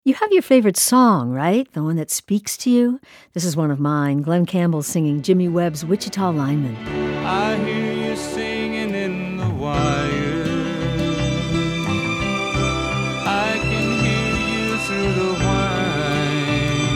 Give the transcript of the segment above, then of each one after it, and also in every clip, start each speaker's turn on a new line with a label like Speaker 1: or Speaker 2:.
Speaker 1: You have your favorite song, right? The one that speaks to you? This is one of mine. Glenn Campbell singing Jimmy Webb's Wichita Lineman.
Speaker 2: I hear you singing in the wire. I can hear you through the whine.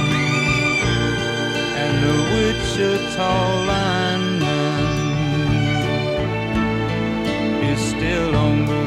Speaker 2: And the Wichita lineman is still on the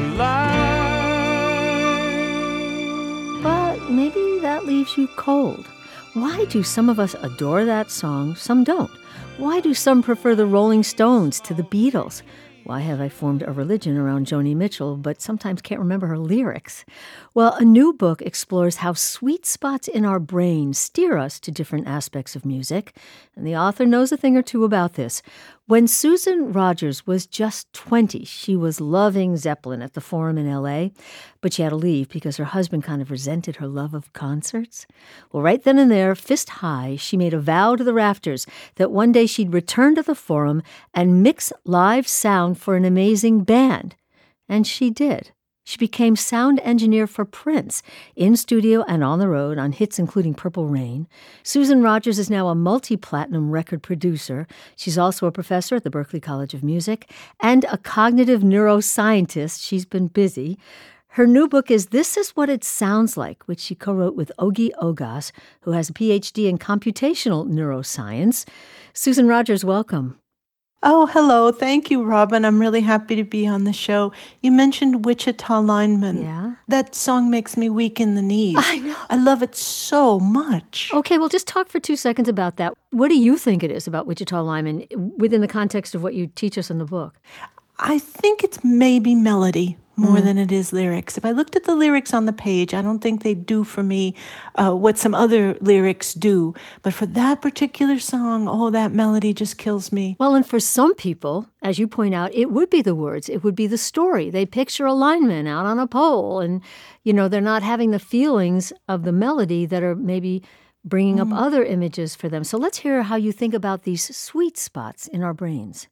Speaker 2: line.
Speaker 1: But maybe that leaves you cold. Why do some of us adore that song, some don't? Why do some prefer the Rolling Stones to the Beatles? Why have I formed a religion around Joni Mitchell, but sometimes can't remember her lyrics? Well, a new book explores how sweet spots in our brain steer us to different aspects of music, and the author knows a thing or two about this. When Susan Rogers was just 20, she was loving Zeppelin at the Forum in L.A., but she had to leave because her husband kind of resented her love of concerts. Well, right then and there, fist high, she made a vow to the rafters that one day she'd return to the Forum and mix live sound for an amazing band. And she did. She became sound engineer for Prince, in studio and on the road, on hits including Purple Rain. Susan Rogers is now a multi-platinum record producer. She's also a professor at the Berklee College of Music and a cognitive neuroscientist. She's been busy. Her new book is This Is What It Sounds Like, which she co-wrote with Ogi Ogas, who has a PhD in computational neuroscience. Susan Rogers, welcome.
Speaker 3: Oh, hello. Thank you, Robin. I'm really happy to be on the show. You mentioned Wichita Lineman.
Speaker 1: Yeah?
Speaker 3: That song makes me weak in the knees.
Speaker 1: I know.
Speaker 3: I love it so much.
Speaker 1: Okay, well, just talk for 2 seconds about that. What do you think it is about Wichita Lineman within the context of what you teach us in the book?
Speaker 3: I think it's maybe melody more than it is lyrics. If I looked at the lyrics on the page, I don't think they do for me what some other lyrics do. But for that particular song, that melody just kills me.
Speaker 1: Well, and for some people, as you point out, it would be the words. It would be the story. They picture a lineman out on a pole and, they're not having the feelings of the melody that are maybe bringing up other images for them. So let's hear how you think about these sweet spots in our brains.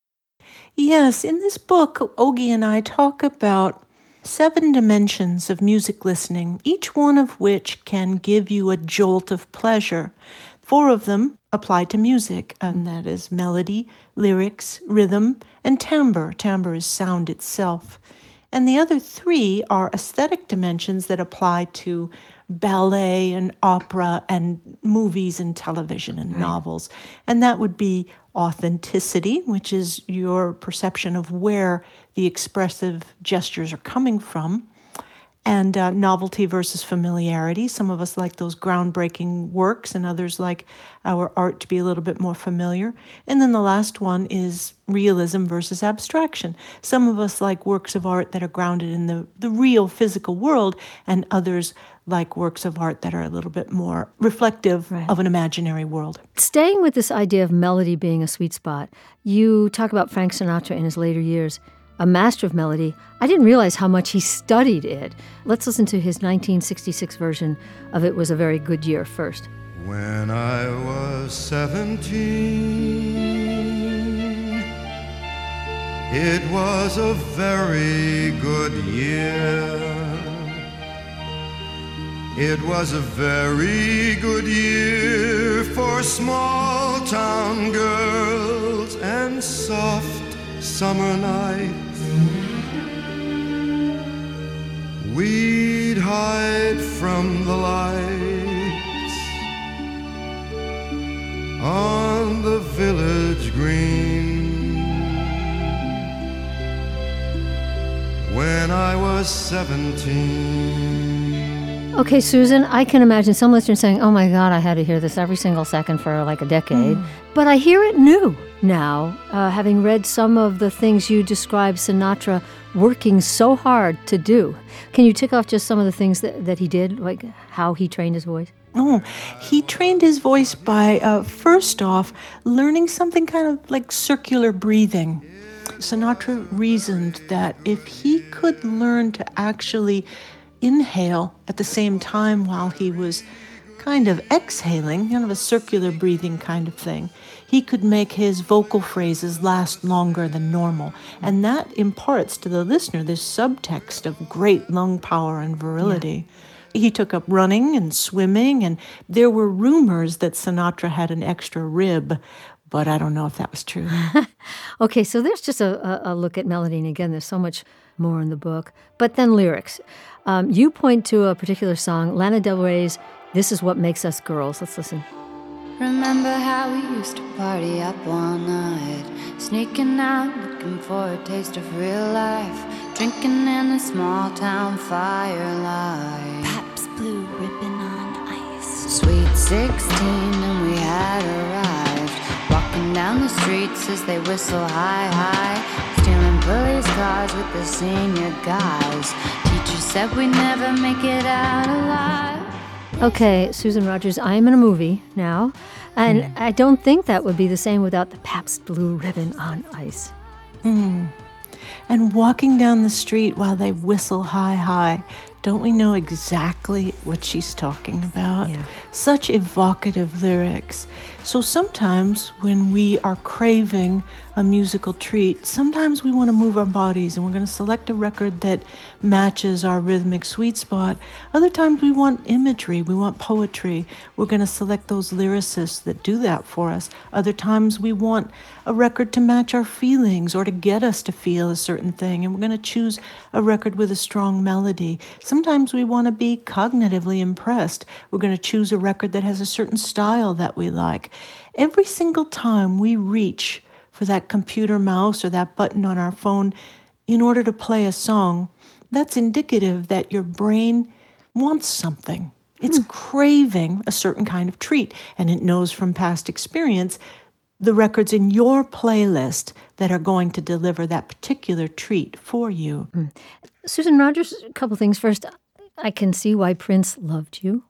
Speaker 3: Yes, in this book, Ogi and I talk about 7 dimensions of music listening, each one of which can give you a jolt of pleasure. 4 of them apply to music, and that is melody, lyrics, rhythm, and timbre. Timbre is sound itself. And the other 3 are aesthetic dimensions that apply to ballet and opera and movies and television and novels. And that would be authenticity, which is your perception of where the expressive gestures are coming from, and novelty versus familiarity. Some of us like those groundbreaking works, and others like our art to be a little bit more familiar. And then the last one is realism versus abstraction. Some of us like works of art that are grounded in the real physical world, and others like works of art that are a little bit more reflective of an imaginary world.
Speaker 1: Staying with this idea of melody being a sweet spot, you talk about Frank Sinatra in his later years, a master of melody. I didn't realize how much he studied it. Let's listen to his 1966 version of It Was a Very Good Year first.
Speaker 4: When I was 17, it was a very good year. It was a very good year for small town girls and soft summer nights. We'd hide from the lights on the village green. When I was 17.
Speaker 1: Okay, Susan, I can imagine some listeners saying, oh my God, I had to hear this every single second for like a decade. But I hear it new now, having read some of the things you describe Sinatra working so hard to do. Can you tick off just some of the things that he did, like how he trained his voice?
Speaker 3: He trained his voice by, first off, learning something kind of like circular breathing. Sinatra reasoned that if he could learn to actually inhale at the same time while he was kind of exhaling, kind of a circular breathing kind of thing, he could make his vocal phrases last longer than normal. And that imparts to the listener this subtext of great lung power and virility. He took up running and swimming, and there were rumors that Sinatra had an extra rib, but I don't know if that was true.
Speaker 1: Okay, so there's just a look at melody, and again, there's so much more in the book. But then lyrics. You point to a particular song, Lana Del Rey's This Is What Makes Us Girls. Let's listen.
Speaker 5: Remember how we used to party up all night, sneaking out, looking for a taste of real life, drinking in a small town firelight.
Speaker 6: Pabst Blue Ribbon on ice.
Speaker 5: Sweet 16 and we had arrived, walking down the streets as they whistle high, high, stealing police cars with the senior guys. Teacher said we'd never make it out alive.
Speaker 1: Okay, Susan Rogers, I am in a movie now, and I don't think that would be the same without the Pabst Blue Ribbon on ice.
Speaker 3: And walking down the street while they whistle high, high. Don't we know exactly what she's talking about?
Speaker 1: Yeah.
Speaker 3: Such evocative lyrics. So sometimes when we are craving a musical treat, sometimes we want to move our bodies and we're going to select a record that matches our rhythmic sweet spot. Other times we want imagery, we want poetry. We're going to select those lyricists that do that for us. Other times we want a record to match our feelings or to get us to feel a certain thing, and we're going to choose a record with a strong melody. Sometimes we want to be cognitively impressed. We're going to choose a record that has a certain style that we like. Every single time we reach for that computer mouse or that button on our phone in order to play a song, that's indicative that your brain wants something. It's craving a certain kind of treat, and it knows from past experience the records in your playlist that are going to deliver that particular treat for you.
Speaker 1: Susan Rogers, a couple things. First, I can see why Prince loved you.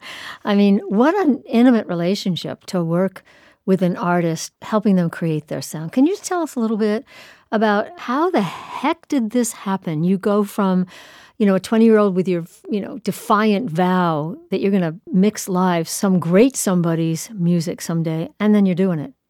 Speaker 1: I mean, what an intimate relationship to work with an artist, helping them create their sound. Can you just tell us a little bit about how the heck did this happen? You go from, a 20-year-old with your, defiant vow that you're going to mix live some great somebody's music someday, and then you're doing it.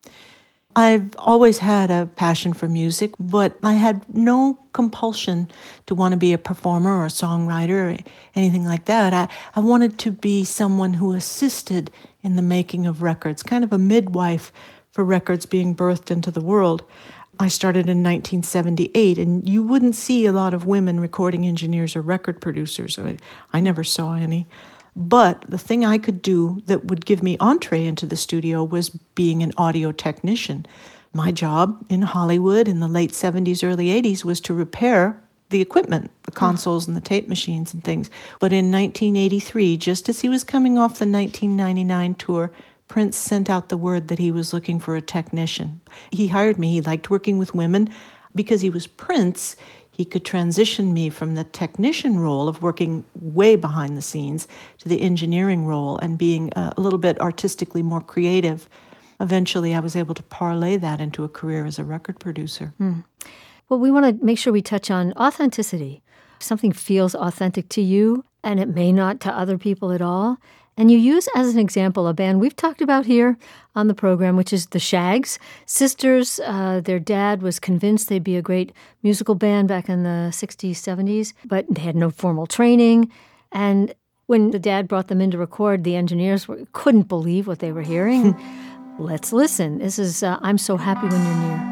Speaker 3: I've always had a passion for music, but I had no compulsion to want to be a performer or a songwriter or anything like that. I wanted to be someone who assisted in the making of records, kind of a midwife for records being birthed into the world. I started in 1978, and you wouldn't see a lot of women recording engineers or record producers. I never saw any. But the thing I could do that would give me entree into the studio was being an audio technician. My job in Hollywood in the late 70s, early 80s was to repair the equipment, the consoles and the tape machines and things. But in 1983, just as he was coming off the 1999 tour, Prince sent out the word that he was looking for a technician. He hired me. He liked working with women. Because he was Prince, he could transition me from the technician role of working way behind the scenes to the engineering role and being a little bit artistically more creative. Eventually, I was able to parlay that into a career as a record producer.
Speaker 1: Well, we want to make sure we touch on authenticity. Something feels authentic to you, and it may not to other people at all. And you use as an example a band we've talked about here on the program, which is the Shags. Sisters, their dad was convinced they'd be a great musical band back in the 60s, 70s, but they had no formal training. And when the dad brought them in to record, the engineers couldn't believe what they were hearing. Let's listen. This is I'm So Happy When You're Near.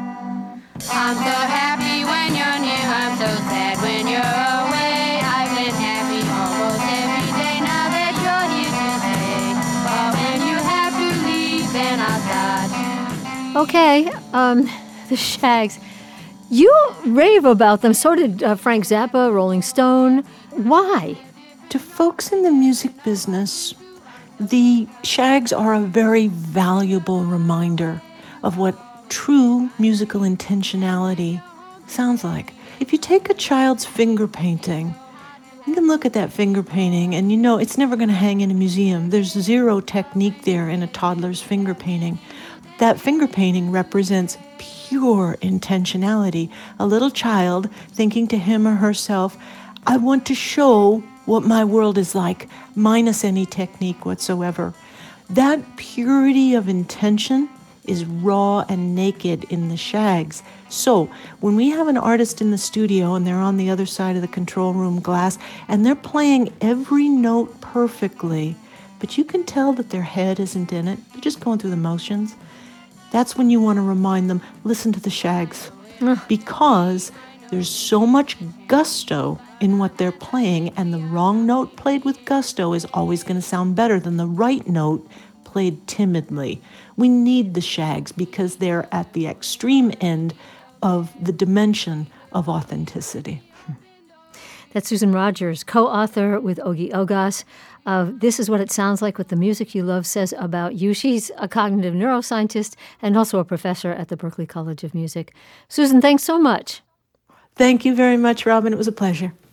Speaker 7: I'm so happy when you're near, I'm so sad when you're away. I've been happy almost every day now that you're here today. But when you have to leave, then I'll start.
Speaker 1: Okay, the Shags. You rave about them. So did Frank Zappa, Rolling Stone. Why?
Speaker 3: To folks in the music business, the Shags are a very valuable reminder of what true musical intentionality sounds like. If you take a child's finger painting, you can look at that finger painting and you know it's never going to hang in a museum. There's zero technique there in a toddler's finger painting. That finger painting represents pure intentionality. A little child thinking to him or herself, I want to show what my world is like, minus any technique whatsoever. That purity of intention is raw and naked in the shags. So when we have an artist in the studio and they're on the other side of the control room glass and they're playing every note perfectly, but you can tell that their head isn't in it, they're just going through the motions, that's when you want to remind them, listen to the shags. Because there's so much gusto in what they're playing, and the wrong note played with gusto is always going to sound better than the right note played timidly. We need the shags because they're at the extreme end of the dimension of authenticity.
Speaker 1: That's Susan Rogers, co-author with Ogie Ogas of This Is What It Sounds Like, What the Music You Love Says About You. She's a cognitive neuroscientist and also a professor at the Berklee College of Music. Susan, thanks so much.
Speaker 3: Thank you very much, Robin. It was a pleasure.